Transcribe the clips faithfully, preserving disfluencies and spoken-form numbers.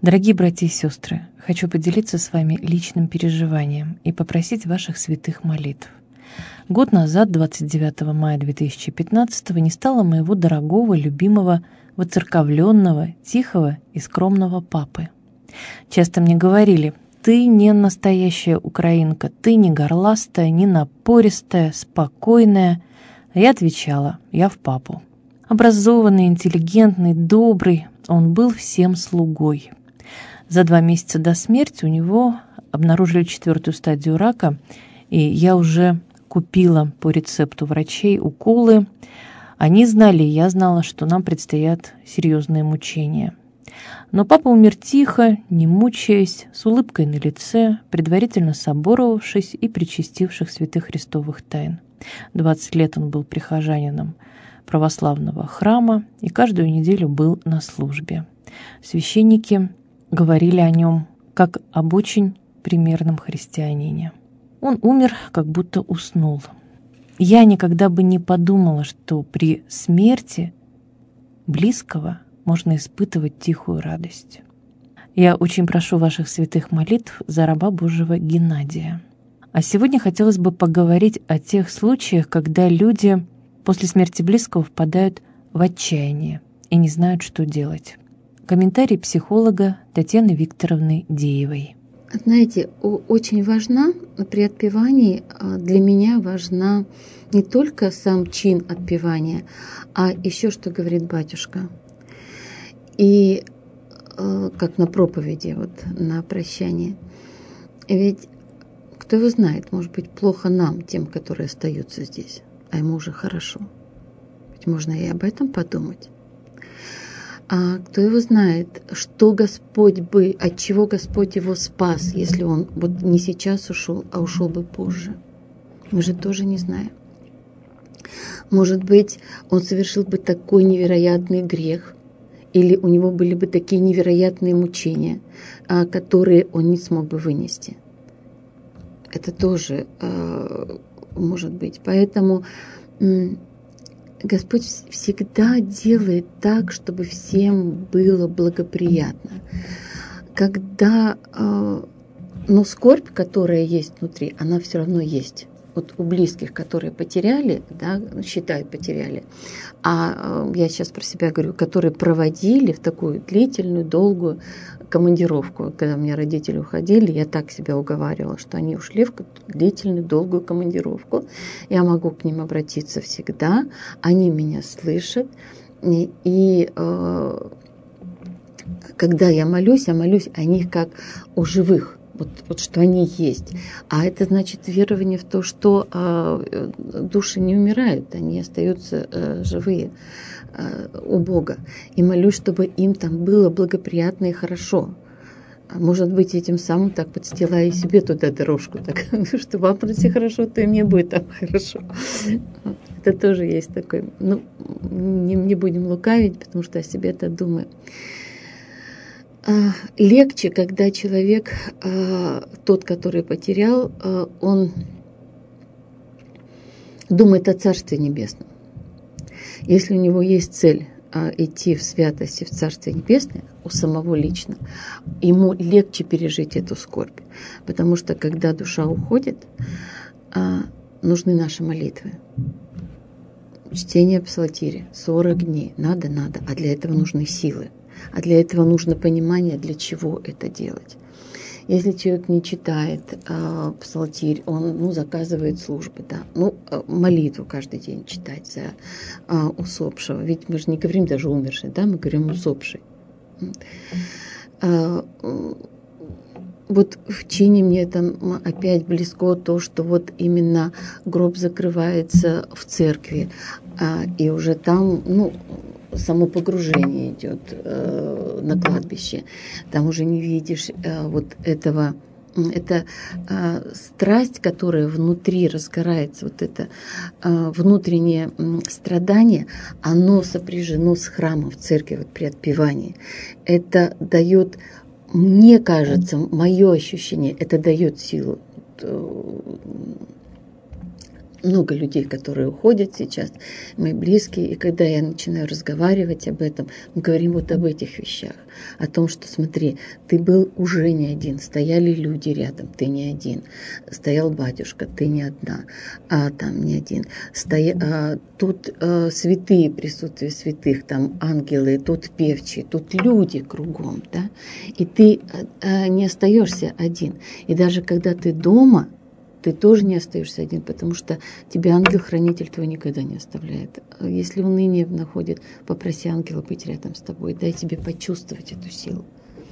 Дорогие братья и сестры, хочу поделиться с вами личным переживанием и попросить ваших святых молитв. Год назад, двадцать девятого мая две тысячи пятнадцатого, не стало моего дорогого, любимого, воцерковленного, тихого и скромного папы. Часто мне говорили: ты не настоящая украинка, ты не горластая, не напористая, спокойная. А я отвечала: я в папу. Образованный, интеллигентный, добрый, он был всем слугой. За два месяца до смерти у него обнаружили четвертую стадию рака, и я уже купила по рецепту врачей уколы. Они знали, и я знала, что нам предстоят серьезные мучения. Но папа умер тихо, не мучаясь, с улыбкой на лице, предварительно соборовавшись и причастивших святых христовых тайн. двадцать лет он был прихожанином православного храма и каждую неделю был на службе. Священники говорили о нем как об очень примерном христианине. Он умер, как будто уснул. Я никогда бы не подумала, что при смерти близкого можно испытывать тихую радость. Я очень прошу ваших святых молитв за раба Божьего Геннадия. А сегодня хотелось бы поговорить о тех случаях, когда люди после смерти близкого впадают в отчаяние и не знают, что делать. Комментарий психолога Татьяны Викторовны Деевой. Знаете, очень важна при отпевании, для меня важна не только сам чин отпевания, а еще, что говорит батюшка. И как на проповеди, вот на прощание. Ведь кто его знает, может быть, плохо нам, тем, которые остаются здесь, а ему уже хорошо. Ведь можно и об этом подумать. А кто его знает, что Господь бы, от чего Господь его спас, если он вот не сейчас ушел, а ушел бы позже. Мы же тоже не знаем. Может быть, он совершил бы такой невероятный грех, или у него были бы такие невероятные мучения, которые он не смог бы вынести. Это тоже может быть. Поэтому Господь всегда делает так, чтобы всем было благоприятно. Когда, но скорбь, которая есть внутри, она все равно есть. Вот у близких, которые потеряли, да, считают потеряли, а я сейчас про себя говорю, которые проводили в такую длительную, долгую командировку. Когда у меня родители уходили, я так себя уговаривала, что они ушли в длительную, долгую командировку. Я могу к ним обратиться всегда, они меня слышат. И, и э, когда я молюсь, я молюсь о них как о живых. Вот, вот что они есть. А это значит верование в то, что э, души не умирают, они остаются э, живые э, у Бога. И молюсь, чтобы им там было благоприятно и хорошо. Может быть, этим самым так подстилаю себе туда дорожку, так, что вам все хорошо, то и мне будет там хорошо. Это тоже есть такой. Ну, не, не будем лукавить, потому что о себе это думаю. Легче, когда человек, тот, который потерял, он думает о Царстве Небесном. Если у него есть цель идти в святость и в Царствие Небесное, у самого лично, ему легче пережить эту скорбь. Потому что, когда душа уходит, нужны наши молитвы. Чтение псалтири, сорок дней, надо, надо, а для этого нужны силы. А для этого нужно понимание, для чего это делать. Если человек не читает э, псалтирь, он ну, заказывает службы, да, ну, э, молитву каждый день читать за э, усопшего. Ведь мы же не говорим даже умерший, да, мы говорим усопший. Э, э, вот в чине мне там опять близко то, что вот именно гроб закрывается в церкви, э, и уже там, ну, само погружение идет э, на кладбище. Там уже не видишь э, вот этого. Это э, страсть, которая внутри разгорается, вот это э, внутреннее э, страдание, оно сопряжено с храмом в церкви вот при отпевании. Это дает, мне кажется, мое ощущение, это дает силу. много людей, которые уходят сейчас, мои близкие, и когда я начинаю разговаривать об этом, мы говорим вот об этих вещах, о том, что смотри, ты был уже не один, стояли люди рядом, ты не один, стоял батюшка, ты не одна, а там не один, Стоя... а, тут а, святые, присутствие святых, там ангелы, тут певчие, тут люди кругом, да, и ты а, не остаешься один, и даже когда ты дома, ты тоже не остаешься один, потому что тебя ангел-хранитель твой никогда не оставляет. Если уныние находит, попроси ангела быть рядом с тобой, дай тебе почувствовать эту силу.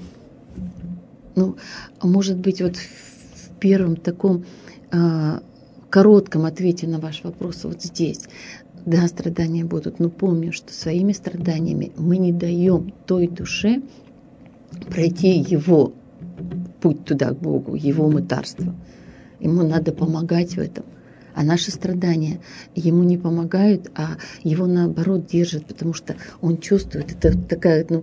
Ну, может быть, вот в первом таком а, коротком ответе на ваш вопрос вот здесь, да, страдания будут, но помню, что своими страданиями мы не даем той душе пройти его путь туда, к Богу, его мытарство. Ему надо помогать в этом. А наши страдания ему не помогают, а его наоборот держат, потому что он чувствует, это такая, ну,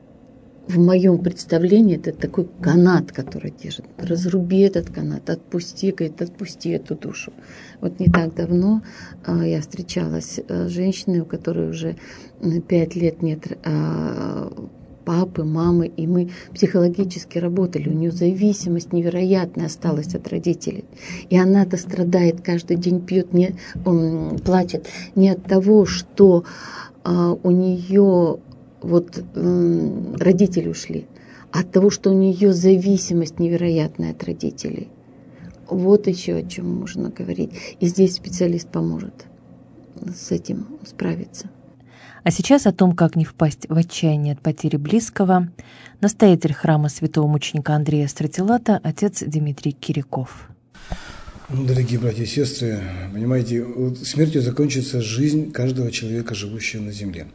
в моем представлении, это такой канат, который держит. Разруби этот канат, отпусти, говорит, отпусти эту душу. Вот не так давно а, я встречалась с женщиной, у которой уже пять лет нет а, папы, мамы, и мы психологически работали. У нее зависимость невероятная осталась от родителей. И она-то страдает, каждый день пьет, не, он плачет не от того, что а, у нее вот э, родители ушли, а от того, что у нее зависимость невероятная от родителей. Вот еще о чем можно говорить. И здесь специалист поможет с этим справиться. А сейчас о том, как не впасть в отчаяние от потери близкого, настоятель храма святого мученика Андрея Стратилата, отец Дмитрий Киряков. Ну, дорогие братья и сестры, понимаете, смертью закончится жизнь каждого человека, живущего на земле.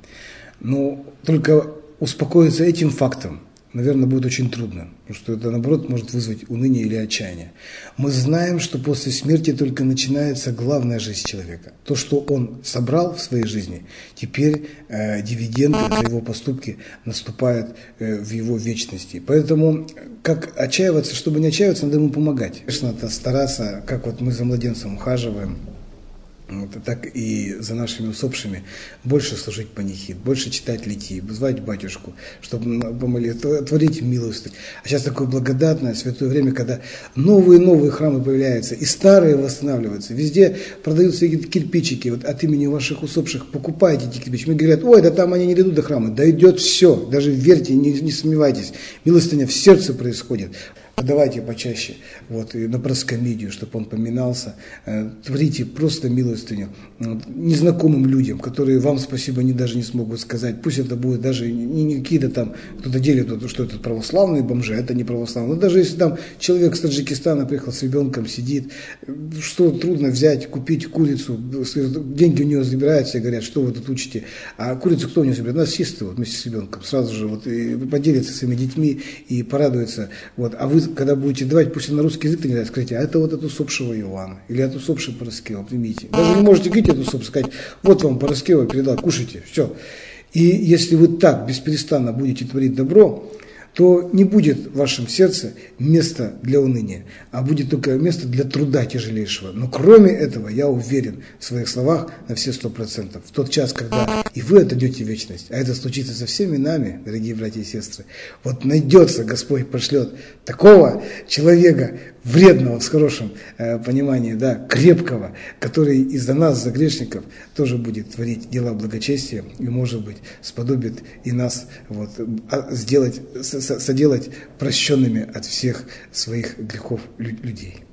Но только успокоиться этим фактом, наверное, будет очень трудно, потому что это, наоборот, может вызвать уныние или отчаяние. Мы знаем, что после смерти только начинается главная жизнь человека. То, что он собрал в своей жизни, теперь э, дивиденды за его поступки наступают э, в его вечности. Поэтому, как отчаиваться, чтобы не отчаиваться, надо ему помогать. Конечно, это стараться, как вот мы за младенцем ухаживаем, вот, так и за нашими усопшими, больше служить панихид, больше читать литии, звать батюшку, чтобы помолиться, творить милость. А сейчас такое благодатное, святое время, когда новые-новые храмы появляются, и старые восстанавливаются. Везде продаются кирпичики, вот от имени ваших усопших покупайте эти кирпичики. Мне говорят, ой, да там они не дойдут до храма. Дойдет все, даже верьте, не, не сомневайтесь. Милостыня в сердце происходит. Давайте почаще вот, на проскомидию, чтобы он поминался. Творите просто милостыню незнакомым людям, которые вам спасибо они даже не смогут сказать. Пусть это будет даже не какие-то там, кто-то делит, что это православные бомжи, это не православные. Но даже если там человек с Таджикистана приехал с ребенком, сидит, что трудно взять, купить курицу, деньги у него забираются и говорят, что вы тут учите. А курицу кто у него забирает? Нас съест вот, вместе с ребенком. Сразу же вот, и поделится своими детьми и порадуется. Вот. А вы, когда будете давать, пусть на русский язык не скажите, а это вот от усопшего Иоанна, или от усопшего Параскева, примите. Даже не можете говорить от усопшего, сказать, вот вам Параскева передал, кушайте, все. И если вы так бесперестанно будете творить добро, то не будет в вашем сердце места для уныния, а будет только место для труда тяжелейшего. Но кроме этого, я уверен в своих словах на все сто процентов. В тот час, когда и вы отойдете в вечность, а это случится со всеми нами, дорогие братья и сестры, вот найдется, Господь пошлет такого человека, вредного, в хорошем э, понимании, да, крепкого, который из-за нас, за грешников, тоже будет творить дела благочестия и, может быть, сподобит и нас вот, сделать, соделать прощенными от всех своих грехов людей.